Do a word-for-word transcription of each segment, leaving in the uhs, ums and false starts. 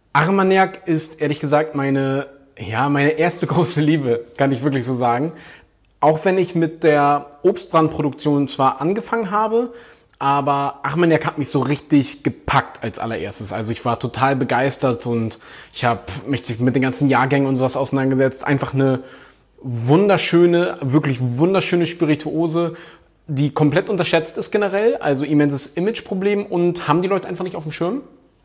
Armagnac ist ehrlich gesagt meine, ja, meine erste große Liebe, kann ich wirklich so sagen. Auch wenn ich mit der Obstbrandproduktion zwar angefangen habe, aber Armagnac hat mich so richtig gepackt als allererstes. Also ich war total begeistert und ich habe mich mit den ganzen Jahrgängen und sowas auseinandergesetzt. Einfach eine wunderschöne, wirklich wunderschöne Spirituose, die komplett unterschätzt ist generell. Also immenses Imageproblem und haben die Leute einfach nicht auf dem Schirm.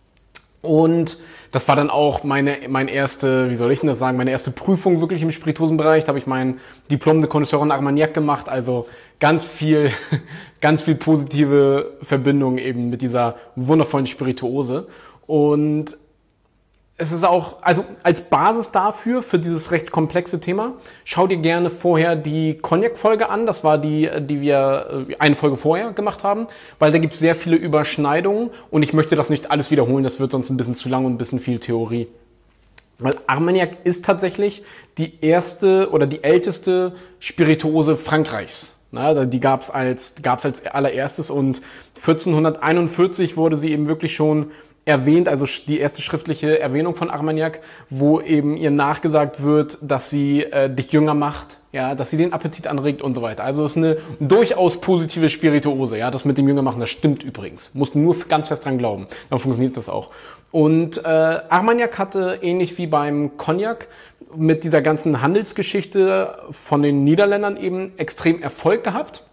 Und das war dann auch meine, meine erste, wie soll ich denn das sagen, meine erste Prüfung wirklich im Spirituosenbereich. Da habe ich mein Diplom de Connoisseur en Armagnac gemacht. Also ganz viel, ganz viel positive Verbindung eben mit dieser wundervollen Spirituose. Und es ist auch, also als Basis dafür, für dieses recht komplexe Thema, schau dir gerne vorher die Cognac-Folge an. Das war die, die wir eine Folge vorher gemacht haben, weil da gibt es sehr viele Überschneidungen und ich möchte das nicht alles wiederholen, das wird sonst ein bisschen zu lang und ein bisschen viel Theorie. Weil Armagnac ist tatsächlich die erste oder die älteste Spirituose Frankreichs. Na, die gab es als, gab's als allererstes und vierzehnhunderteinundvierzig wurde sie eben wirklich schon erwähnt, also die erste schriftliche Erwähnung von Armagnac, wo eben ihr nachgesagt wird, dass sie äh, dich jünger macht, ja, dass sie den Appetit anregt und so weiter. Also es ist eine durchaus positive Spirituose, ja, das mit dem Jünger machen, das stimmt übrigens. Musst du nur ganz fest dran glauben, dann funktioniert das auch. Und äh, Armagnac hatte ähnlich wie beim Cognac mit dieser ganzen Handelsgeschichte von den Niederländern eben extrem Erfolg gehabt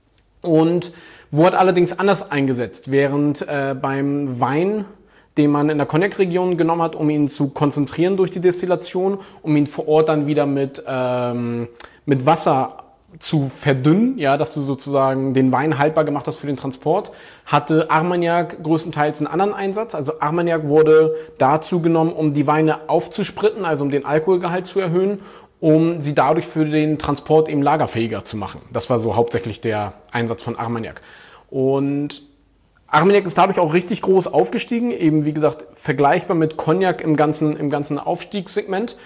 und wurde allerdings anders eingesetzt, während äh, beim Wein, den man in der Cognac-Region genommen hat, um ihn zu konzentrieren durch die Destillation, um ihn vor Ort dann wieder mit, ähm, mit Wasser zu verdünnen, ja, dass du sozusagen den Wein haltbar gemacht hast für den Transport, hatte Armagnac größtenteils einen anderen Einsatz. Also Armagnac wurde dazu genommen, um die Weine aufzuspritten, also um den Alkoholgehalt zu erhöhen, um sie dadurch für den Transport eben lagerfähiger zu machen. Das war so hauptsächlich der Einsatz von Armagnac. Und Armagnac ist dadurch auch richtig groß aufgestiegen, eben wie gesagt vergleichbar mit Cognac im ganzen, im ganzen Aufstiegssegment,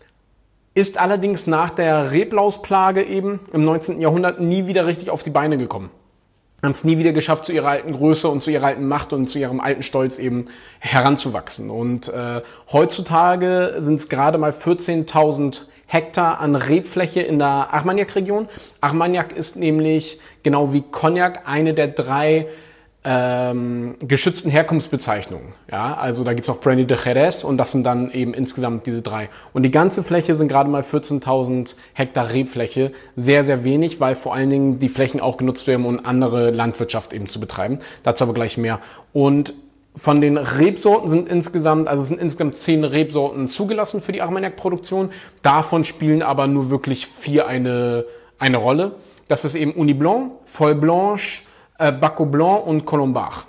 ist allerdings nach der Reblausplage eben im neunzehnten Jahrhundert nie wieder richtig auf die Beine gekommen. Haben es nie wieder geschafft, zu ihrer alten Größe und zu ihrer alten Macht und zu ihrem alten Stolz eben heranzuwachsen. Und äh, heutzutage sind es gerade mal vierzehntausend Hektar an Rebfläche in der Armagnac-Region. Armagnac ist nämlich genau wie Cognac eine der drei ähm, geschützten Herkunftsbezeichnungen. Ja, also da gibt's noch Brandy de Jerez und das sind dann eben insgesamt diese drei. Und die ganze Fläche sind gerade mal vierzehntausend Hektar Rebfläche. Sehr, sehr wenig, weil vor allen Dingen die Flächen auch genutzt werden, um andere Landwirtschaft eben zu betreiben. Dazu aber gleich mehr. Und von den Rebsorten sind insgesamt, also es sind insgesamt zehn Rebsorten zugelassen für die Armagnac-Produktion. Davon spielen aber nur wirklich vier eine, eine Rolle. Das ist eben Uni Blanc, Folle Blanche, äh, Bacco Blanc und Colombard.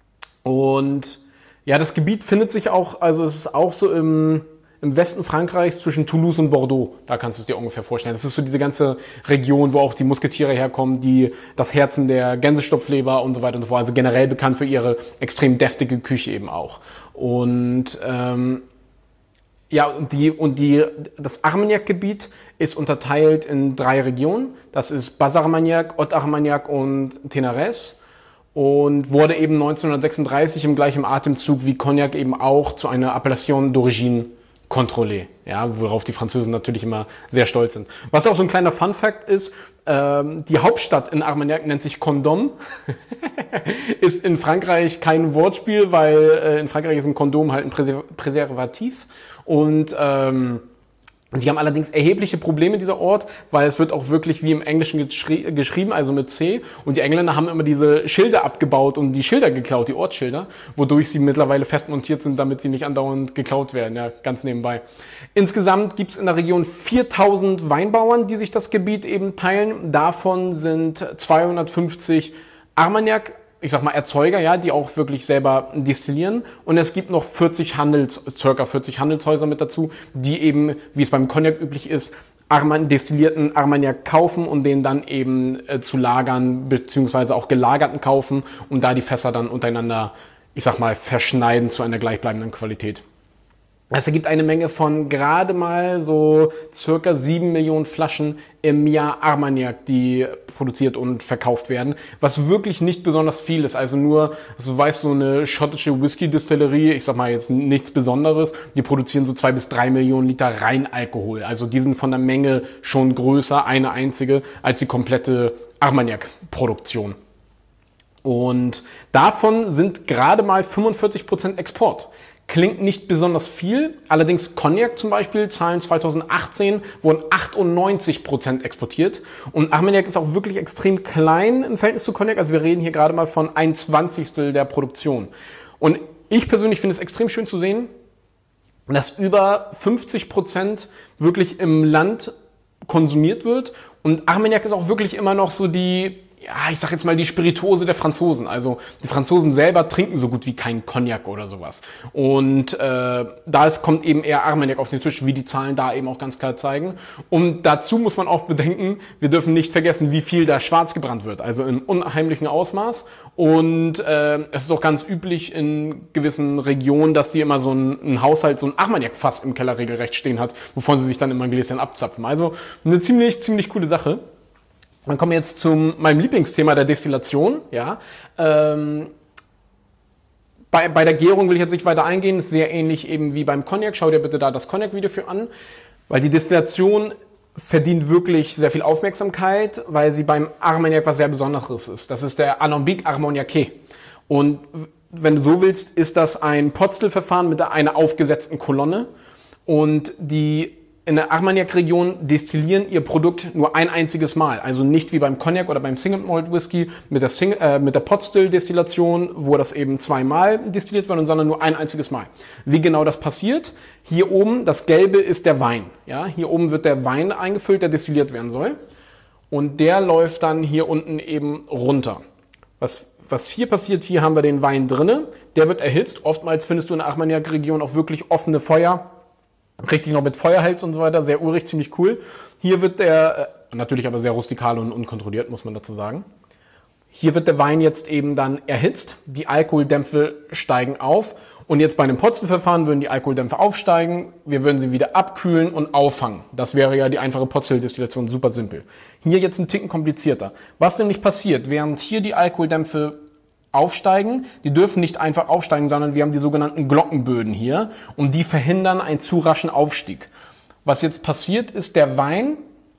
Und ja, das Gebiet findet sich auch, also es ist auch so im, im Westen Frankreichs zwischen Toulouse und Bordeaux. Da kannst du es dir ungefähr vorstellen. Das ist so diese ganze Region, wo auch die Musketiere herkommen, die das Herzen der Gänsestopfleber und so weiter und so fort. Also generell bekannt für ihre extrem deftige Küche eben auch. Und ähm, ja, und die und die das Armagnac-Gebiet ist unterteilt in drei Regionen. Das ist Basse-Armagnac, Haute-Armagnac und Ténarès. Und wurde eben neunzehnhundertsechsunddreißig im gleichen Atemzug wie Cognac eben auch zu einer Appellation d'origine contrôlée, ja, worauf die Franzosen natürlich immer sehr stolz sind. Was auch so ein kleiner Fun-Fact ist, ähm, die Hauptstadt in Armagnac nennt sich Condom. Ist in Frankreich kein Wortspiel, weil äh, in Frankreich ist ein Kondom halt ein Präser- Präservativ. Und ähm, die haben allerdings erhebliche Probleme, dieser Ort, weil es wird auch wirklich wie im Englischen geschri- geschrieben, also mit C. Und die Engländer haben immer diese Schilder abgebaut und die Schilder geklaut, die Ortsschilder, wodurch sie mittlerweile fest montiert sind, damit sie nicht andauernd geklaut werden, ja, ganz nebenbei. Insgesamt gibt es in der Region viertausend Weinbauern, die sich das Gebiet eben teilen. Davon sind zweihundertfünfzig Armagnac, ich sag mal Erzeuger, ja, die auch wirklich selber destillieren. Und es gibt noch vierzig Handels, circa vierzig Handelshäuser mit dazu, die eben, wie es beim Cognac üblich ist, Armagnac, destillierten Armagnac kaufen und den dann eben äh, zu lagern, beziehungsweise auch gelagerten kaufen und da die Fässer dann untereinander, ich sag mal, verschneiden zu einer gleichbleibenden Qualität. Das ergibt eine Menge von gerade mal so circa sieben Millionen Flaschen im Jahr Armagnac, die produziert und verkauft werden, was wirklich nicht besonders viel ist. Also nur, also du weißt, so eine schottische Whisky-Distillerie, ich sag mal jetzt nichts Besonderes, die produzieren so zwei bis drei Millionen Liter Reinalkohol. Also die sind von der Menge schon größer, eine einzige, als die komplette Armagnac-Produktion. Und davon sind gerade mal fünfundvierzig Prozent Export. Klingt nicht besonders viel, allerdings Cognac zum Beispiel, Zahlen zweitausendachtzehn, wurden achtundneunzig Prozent exportiert. Und Armagnac ist auch wirklich extrem klein im Verhältnis zu Cognac, also wir reden hier gerade mal von ein Zwanzigstel der Produktion. Und ich persönlich finde es extrem schön zu sehen, dass über fünfzig Prozent wirklich im Land konsumiert wird. Und Armagnac ist auch wirklich immer noch so die, ja, ich sag jetzt mal die Spirituose der Franzosen. Also die Franzosen selber trinken so gut wie keinen Cognac oder sowas. Und äh, da ist, kommt eben eher Armagnac auf den Tisch, wie die Zahlen da eben auch ganz klar zeigen. Und dazu muss man auch bedenken, wir dürfen nicht vergessen, wie viel da schwarz gebrannt wird. Also im unheimlichen Ausmaß. Und äh, es ist auch ganz üblich in gewissen Regionen, dass die immer so ein, ein Haushalt, so ein Armagnac-Fass im Keller regelrecht stehen hat, wovon sie sich dann immer ein Gläschen abzapfen. Also eine ziemlich, ziemlich coole Sache. Dann kommen wir jetzt zu meinem Lieblingsthema der Destillation. Ja, ähm, bei, bei der Gärung will ich jetzt nicht weiter eingehen, ist sehr ähnlich eben wie beim Cognac. Schau dir bitte da das Cognac-Video für an, weil die Destillation verdient wirklich sehr viel Aufmerksamkeit, weil sie beim Armagnac was sehr Besonderes ist. Das ist der Alambic Armagnac. Und wenn du so willst, ist das ein Pot-Still-Verfahren mit einer aufgesetzten Kolonne. Und die in der Armagnac-Region destillieren ihr Produkt nur ein einziges Mal. Also nicht wie beim Cognac oder beim Single Malt Whisky mit der, Sing äh, mit der Pot-Still-Destillation, wo das eben zweimal destilliert wird, sondern nur ein einziges Mal. Wie genau das passiert? Hier oben, das Gelbe ist der Wein. Ja? Hier oben wird der Wein eingefüllt, der destilliert werden soll. Und der läuft dann hier unten eben runter. Was, was hier passiert, hier haben wir den Wein drinne. Der wird erhitzt. Oftmals findest du in der Armagnac-Region auch wirklich offene Feuer. Richtig noch mit Feuerhals und so weiter, sehr urig, ziemlich cool. Hier wird der, äh, natürlich aber sehr rustikal und unkontrolliert, muss man dazu sagen. Hier wird der Wein jetzt eben dann erhitzt, die Alkoholdämpfe steigen auf und jetzt bei einem Pot-Still-Verfahren würden die Alkoholdämpfe aufsteigen, wir würden sie wieder abkühlen und auffangen. Das wäre ja die einfache Pot-Still-Destillation, super simpel. Hier jetzt ein Ticken komplizierter. Was nämlich passiert, während hier die Alkoholdämpfe aufsteigen, die dürfen nicht einfach aufsteigen, sondern wir haben die sogenannten Glockenböden hier und die verhindern einen zu raschen Aufstieg. Was jetzt passiert ist, der Wein,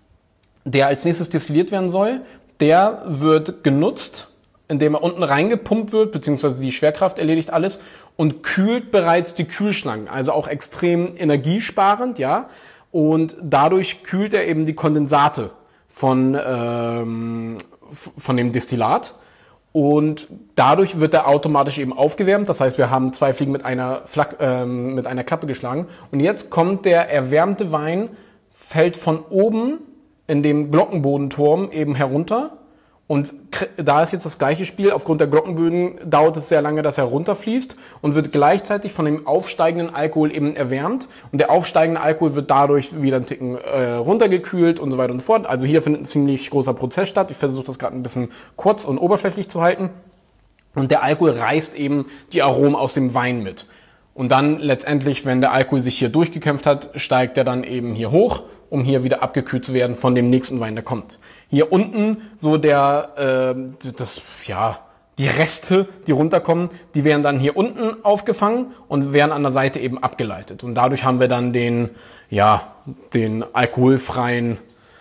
der als nächstes destilliert werden soll, der wird genutzt, indem er unten reingepumpt wird, beziehungsweise die Schwerkraft erledigt alles und kühlt bereits die Kühlschlangen, also auch extrem energiesparend, ja, und dadurch kühlt er eben die Kondensate von, ähm, von dem Destillat. Und dadurch wird er automatisch eben aufgewärmt. Das heißt, wir haben zwei Fliegen mit einer, Flak äh, mit einer Klappe geschlagen. Und jetzt kommt der erwärmte Wein, fällt von oben in dem Glockenbodenturm eben herunter. Und da ist jetzt das gleiche Spiel. Aufgrund der Glockenböden dauert es sehr lange, dass er runterfließt und wird gleichzeitig von dem aufsteigenden Alkohol eben erwärmt. Und der aufsteigende Alkohol wird dadurch wieder einen Ticken äh, runtergekühlt und so weiter und so fort. Also hier findet ein ziemlich großer Prozess statt. Ich versuche das gerade ein bisschen kurz und oberflächlich zu halten. Und der Alkohol reißt eben die Aromen aus dem Wein mit. Und dann letztendlich, wenn der Alkohol sich hier durchgekämpft hat, steigt er dann eben hier hoch, um hier wieder abgekühlt zu werden von dem nächsten Wein, der kommt. Hier unten so der, äh, das, ja, die Reste, die runterkommen, die werden dann hier unten aufgefangen und werden an der Seite eben abgeleitet. Und dadurch haben wir dann den, ja, den alkoholfreien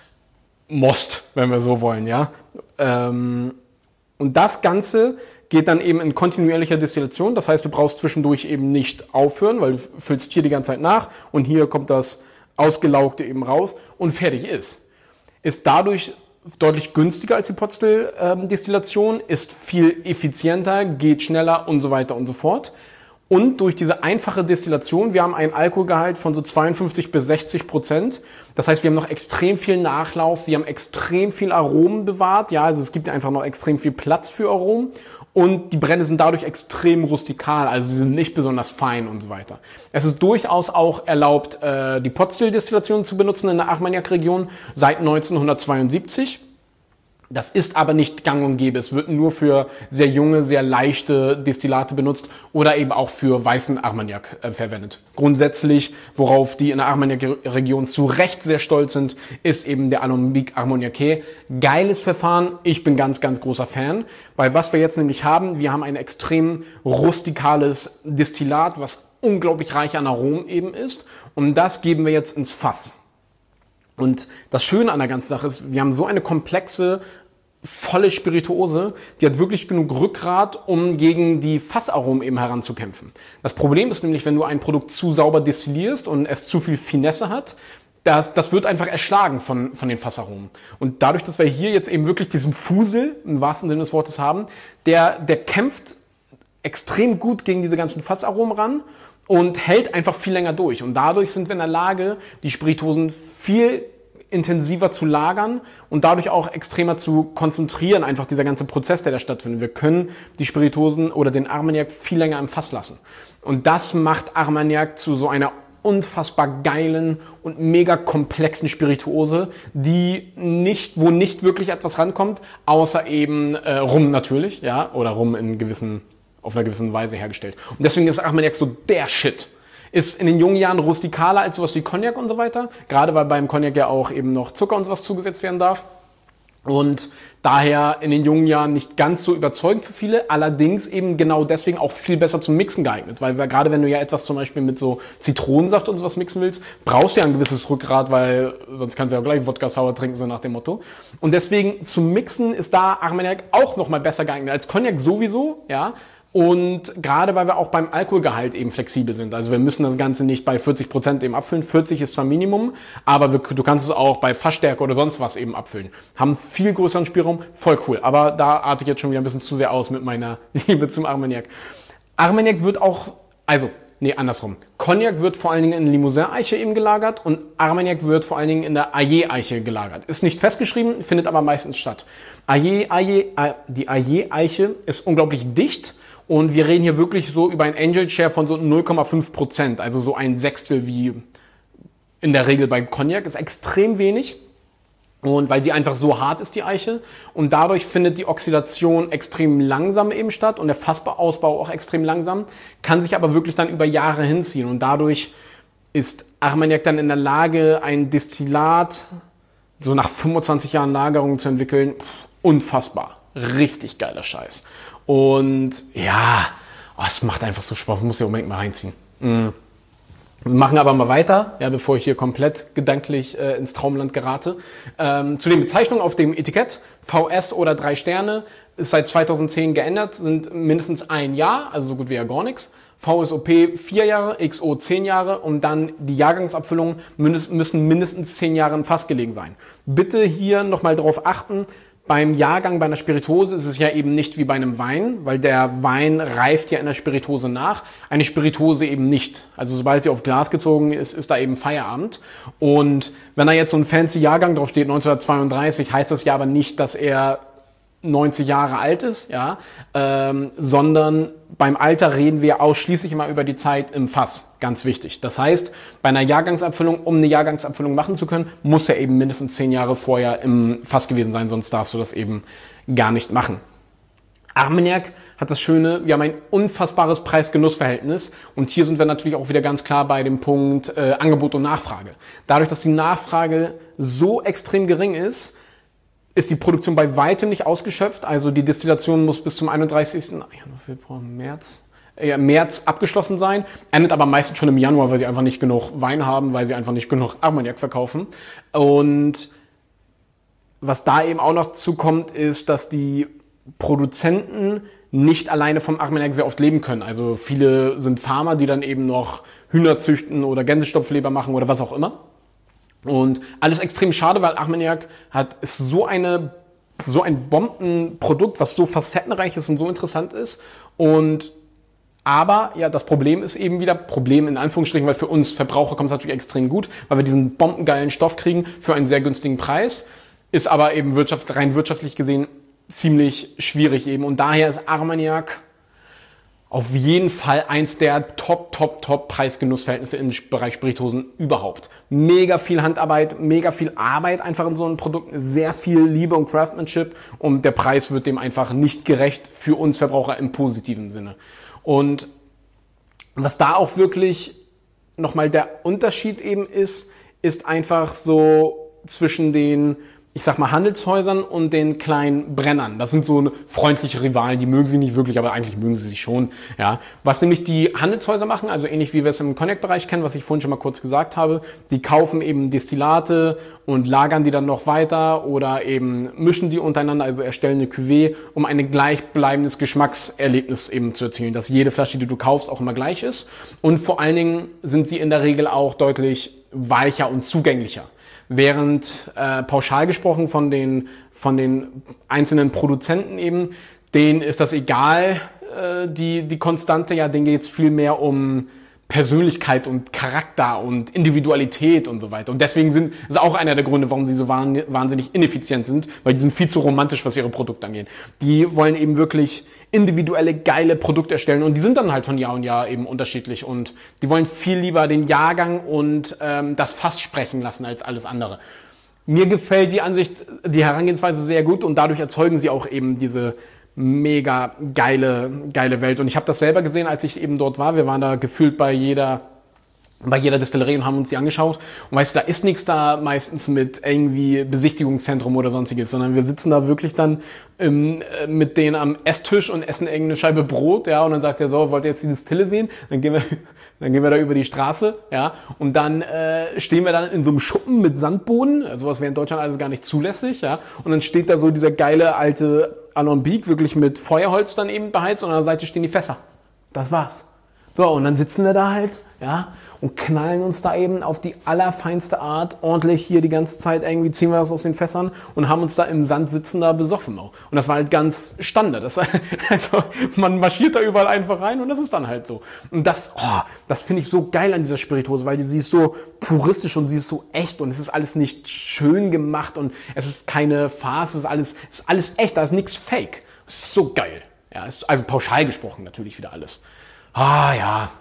Most, wenn wir so wollen, ja. Ähm, und das Ganze geht dann eben in kontinuierlicher Destillation. Das heißt, du brauchst zwischendurch eben nicht aufhören, weil du füllst hier die ganze Zeit nach und hier kommt das Ausgelaugte eben raus und fertig ist. Ist dadurch deutlich günstiger als die Pot-Still-Destillation, ist viel effizienter, geht schneller und so weiter und so fort. Und durch diese einfache Destillation, wir haben einen Alkoholgehalt von so zweiundfünfzig bis sechzig Prozent. Das heißt, wir haben noch extrem viel Nachlauf, wir haben extrem viel Aromen bewahrt. Ja, also es gibt einfach noch extrem viel Platz für Aromen. Und die Brände sind dadurch extrem rustikal, also sie sind nicht besonders fein und so weiter. Es ist durchaus auch erlaubt, äh, die Pot-Still-Destillation zu benutzen in der Armagnac-Region seit neunzehnhundertzweiundsiebzig. Das ist aber nicht gang und gäbe. Es wird nur für sehr junge, sehr leichte Destillate benutzt oder eben auch für weißen Armagnac äh, verwendet. Grundsätzlich, worauf die in der Armagnac-Region zu Recht sehr stolz sind, ist eben der Alambic Armagnac. Geiles Verfahren. Ich bin ganz, ganz großer Fan. Weil was wir jetzt nämlich haben, wir haben ein extrem rustikales Destillat, was unglaublich reich an Aromen eben ist. Und das geben wir jetzt ins Fass. Und das Schöne an der ganzen Sache ist, wir haben so eine komplexe, volle Spirituose, die hat wirklich genug Rückgrat, um gegen die Fassaromen eben heranzukämpfen. Das Problem ist nämlich, wenn du ein Produkt zu sauber destillierst und es zu viel Finesse hat, das, das wird einfach erschlagen von, von den Fassaromen. Und dadurch, dass wir hier jetzt eben wirklich diesen Fusel, im wahrsten Sinne des Wortes haben, der, der kämpft extrem gut gegen diese ganzen Fassaromen ran und hält einfach viel länger durch. Und dadurch sind wir in der Lage, die Spirituosen viel intensiver zu lagern und dadurch auch extremer zu konzentrieren, einfach dieser ganze Prozess, der da stattfindet. Wir können die Spirituosen oder den Armagnac viel länger im Fass lassen. Und das macht Armagnac zu so einer unfassbar geilen und mega komplexen Spirituose, die nicht, wo nicht wirklich etwas rankommt, außer eben äh, Rum natürlich, ja, oder Rum in gewissen, auf einer gewissen Weise hergestellt. Und deswegen ist Armagnac so der Shit. Ist in den jungen Jahren rustikaler als sowas wie Cognac und so weiter. Gerade weil beim Cognac ja auch eben noch Zucker und sowas zugesetzt werden darf. Und daher in den jungen Jahren nicht ganz so überzeugend für viele. Allerdings eben genau deswegen auch viel besser zum Mixen geeignet. Weil gerade wenn du ja etwas zum Beispiel mit so Zitronensaft und sowas mixen willst, brauchst du ja ein gewisses Rückgrat, weil sonst kannst du ja auch gleich Wodka Sour trinken, so nach dem Motto. Und deswegen zum Mixen ist da Armagnac auch nochmal besser geeignet als Cognac sowieso, ja. Und gerade weil wir auch beim Alkoholgehalt eben flexibel sind. Also wir müssen das Ganze nicht bei vierzig Prozent eben abfüllen. vierzig ist zwar Minimum, aber wir, du kannst es auch bei Fassstärke oder sonst was eben abfüllen. Haben viel größeren Spielraum, voll cool. Aber da arte ich jetzt schon wieder ein bisschen zu sehr aus mit meiner Liebe zum Armagnac. Armagnac wird auch, also, nee, andersrum. Cognac wird vor allen Dingen in Limousin-Eiche eben gelagert und Armagnac wird vor allen Dingen in der Aillé-Eiche gelagert. Ist nicht festgeschrieben, findet aber meistens statt. Aillé, Aillé, die Aillé-Eiche ist unglaublich dicht. Und wir reden hier wirklich so über ein Angel Share von so null Komma fünf Prozent, also so ein Sechstel wie in der Regel beim Cognac, ist extrem wenig. Und weil sie einfach so hart ist, die Eiche. Und dadurch findet die Oxidation extrem langsam eben statt und der Fassausbau auch extrem langsam, kann sich aber wirklich dann über Jahre hinziehen. Und dadurch ist Armagnac dann in der Lage, ein Destillat so nach fünfundzwanzig Jahren Lagerung zu entwickeln. Unfassbar. Richtig geiler Scheiß. Und ja, oh, es macht einfach so Spaß, muss ich unbedingt mal reinziehen. Mm. Wir machen aber mal weiter, ja, bevor ich hier komplett gedanklich äh, ins Traumland gerate. Ähm, zu den Bezeichnungen auf dem Etikett, V S oder drei Sterne, ist seit zweitausendzehn geändert, sind mindestens ein Jahr, also so gut wie ja gar nichts. V S O P vier Jahre, X O zehn Jahre und dann die Jahrgangsabfüllungen müssen mindestens zehn Jahre im Fass gelegen sein. Bitte hier nochmal darauf achten, beim Jahrgang bei einer Spirituose ist es ja eben nicht wie bei einem Wein, weil der Wein reift ja in der Spirituose nach, eine Spirituose eben nicht. Also sobald sie auf Glas gezogen ist, ist da eben Feierabend. Und wenn da jetzt so ein fancy Jahrgang drauf steht, neunzehnhundertzweiunddreißig, heißt das ja aber nicht, dass er neunzig Jahre alt ist, ja, ähm, sondern beim Alter reden wir ausschließlich immer über die Zeit im Fass, ganz wichtig. Das heißt, bei einer Jahrgangsabfüllung, um eine Jahrgangsabfüllung machen zu können, muss er eben mindestens zehn Jahre vorher im Fass gewesen sein, sonst darfst du das eben gar nicht machen. Armagnac hat das Schöne, wir haben ein unfassbares Preis-Genuss-Verhältnis und hier sind wir natürlich auch wieder ganz klar bei dem Punkt äh, Angebot und Nachfrage. Dadurch, dass die Nachfrage so extrem gering ist, ist die Produktion bei weitem nicht ausgeschöpft. Also die Destillation muss bis zum einunddreißigsten Februar, März, äh, März abgeschlossen sein. Endet aber meistens schon im Januar, weil sie einfach nicht genug Wein haben, weil sie einfach nicht genug Armagnac verkaufen. Und was da eben auch noch zukommt, ist, dass die Produzenten nicht alleine vom Armagnac sehr oft leben können. Also viele sind Farmer, die dann eben noch Hühner züchten oder Gänsestopfleber machen oder was auch immer. Und alles extrem schade, weil Armagnac hat, ist so eine, so ein Bombenprodukt, was so facettenreich ist und so interessant ist. Und, aber, ja, das Problem ist eben wieder, Problem in Anführungsstrichen, weil für uns Verbraucher kommt es natürlich extrem gut, weil wir diesen bombengeilen Stoff kriegen für einen sehr günstigen Preis. Ist aber eben wirtschaft, rein wirtschaftlich gesehen ziemlich schwierig eben. Und daher ist Armagnac auf jeden Fall eins der Top, Top, Top Preis-Genuss-Verhältnisse im Bereich Spirituosen überhaupt. Mega viel Handarbeit, mega viel Arbeit einfach in so einem Produkt, sehr viel Liebe und Craftsmanship und der Preis wird dem einfach nicht gerecht für uns Verbraucher im positiven Sinne. Und was da auch wirklich nochmal der Unterschied eben ist, ist einfach so zwischen den, ich sag mal, Handelshäusern und den kleinen Brennern. Das sind so freundliche Rivalen, die mögen sie nicht wirklich, aber eigentlich mögen sie sich schon. Ja. Was nämlich die Handelshäuser machen, also ähnlich wie wir es im Cognac-Bereich kennen, was ich vorhin schon mal kurz gesagt habe, die kaufen eben Destillate und lagern die dann noch weiter oder eben mischen die untereinander, also erstellen eine Cuvée, um ein gleichbleibendes Geschmackserlebnis eben zu erzielen, dass jede Flasche, die du kaufst, auch immer gleich ist. Und vor allen Dingen sind sie in der Regel auch deutlich weicher und zugänglicher. Während äh, pauschal gesprochen von den, von den einzelnen Produzenten eben, denen ist das egal, äh, die, die Konstante, ja, denen geht es viel mehr um Persönlichkeit und Charakter und Individualität und so weiter. Und deswegen sind, ist auch einer der Gründe, warum sie so wahnsinnig ineffizient sind, weil die sind viel zu romantisch, was ihre Produkte angeht. Die wollen eben wirklich individuelle, geile Produkte erstellen und die sind dann halt von Jahr und Jahr eben unterschiedlich und die wollen viel lieber den Jahrgang und ähm, das Fass sprechen lassen als alles andere. Mir gefällt die Ansicht, die Herangehensweise sehr gut und dadurch erzeugen sie auch eben diese mega geile, geile Welt. Und ich habe das selber gesehen, als ich eben dort war. Wir waren da gefühlt bei jeder, bei jeder Destillerie und haben uns die angeschaut. Und weißt du, da ist nichts da meistens mit irgendwie Besichtigungszentrum oder sonstiges, sondern wir sitzen da wirklich dann ähm, mit denen am Esstisch und essen irgendeine Scheibe Brot, ja, und dann sagt er so, wollt ihr jetzt die Destille sehen? Dann gehen wir, dann gehen wir da über die Straße, ja, und dann äh, stehen wir dann in so einem Schuppen mit Sandboden, also was wäre in Deutschland alles gar nicht zulässig, ja, und dann steht da so dieser geile alte Alembic, wirklich mit Feuerholz dann eben beheizt und an der Seite stehen die Fässer. Das war's. So, und dann sitzen wir da halt, ja, und knallen uns da eben auf die allerfeinste Art ordentlich hier die ganze Zeit, irgendwie ziehen wir das aus den Fässern und haben uns da im Sand sitzen da besoffen auch. Und das war halt ganz Standard. Das, also, man marschiert da überall einfach rein und das ist dann halt so. Und das, oh, das finde ich so geil an dieser Spirituose, weil die, sie ist so puristisch und sie ist so echt und es ist alles nicht schön gemacht und es ist keine Farce, es ist alles, es ist alles echt, da ist nichts fake. Es ist so geil. Ja, ist also pauschal gesprochen natürlich wieder alles. Ah, ja.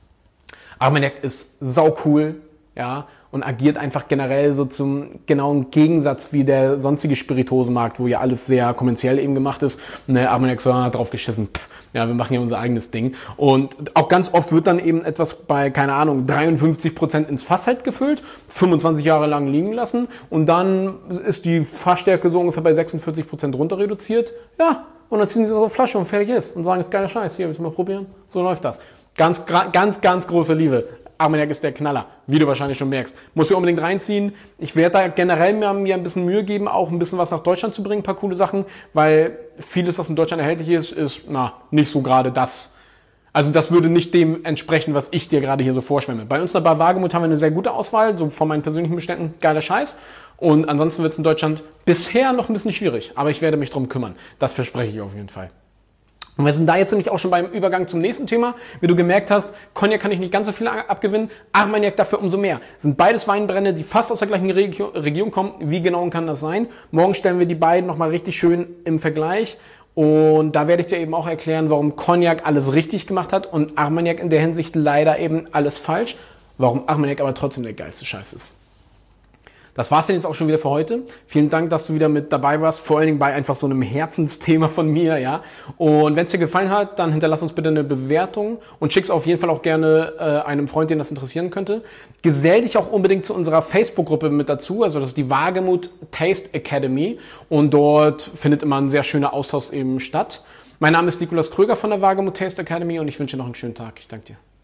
Armagnac ist sau cool, ja, und agiert einfach generell so zum genauen Gegensatz wie der sonstige Spirituosenmarkt, wo ja alles sehr kommerziell eben gemacht ist. Ne, Armagnac so ah, drauf geschissen. Pff, ja, wir machen ja unser eigenes Ding. Und auch ganz oft wird dann eben etwas bei, keine Ahnung, dreiundfünfzig Prozent ins Fass halt gefüllt, fünfundzwanzig Jahre lang liegen lassen und dann ist die Fassstärke so ungefähr bei sechsundvierzig Prozent runter reduziert. Ja, und dann ziehen sie das auf Flasche und fertig ist und sagen, ist geiler Scheiß, hier, willst du mal probieren? So läuft das. Ganz, ganz, ganz große Liebe. Armagnac ist der Knaller, wie du wahrscheinlich schon merkst. Muss ihr unbedingt reinziehen. Ich werde da generell mir, mir ein bisschen Mühe geben, auch ein bisschen was nach Deutschland zu bringen, ein paar coole Sachen, weil vieles, was in Deutschland erhältlich ist, ist na nicht so gerade das. Also das würde nicht dem entsprechen, was ich dir gerade hier so vorschwemme. Bei uns in der Bar Wagemut haben wir eine sehr gute Auswahl, so von meinen persönlichen Beständen, geiler Scheiß. Und ansonsten wird es in Deutschland bisher noch ein bisschen schwierig, aber ich werde mich drum kümmern. Das verspreche ich auf jeden Fall. Und wir sind da jetzt nämlich auch schon beim Übergang zum nächsten Thema. Wie du gemerkt hast, Cognac kann ich nicht ganz so viel abgewinnen, Armagnac dafür umso mehr. Sind beides Weinbrände, die fast aus der gleichen Regio- Region kommen. Wie genau kann das sein? Morgen stellen wir die beiden nochmal richtig schön im Vergleich. Und da werde ich dir eben auch erklären, warum Cognac alles richtig gemacht hat und Armagnac in der Hinsicht leider eben alles falsch. Warum Armagnac aber trotzdem der geilste Scheiß ist. Das war's denn jetzt auch schon wieder für heute. Vielen Dank, dass du wieder mit dabei warst, vor allen Dingen bei einfach so einem Herzensthema von mir, ja. Und wenn es dir gefallen hat, dann hinterlass uns bitte eine Bewertung und schick's auf jeden Fall auch gerne äh, einem Freund, den das interessieren könnte. Gesell dich auch unbedingt zu unserer Facebook-Gruppe mit dazu, also das ist die Wagemut Taste Academy und dort findet immer ein sehr schöner Austausch eben statt. Mein Name ist Nikolaus Kröger von der Wagemut Taste Academy und ich wünsche dir noch einen schönen Tag. Ich danke dir.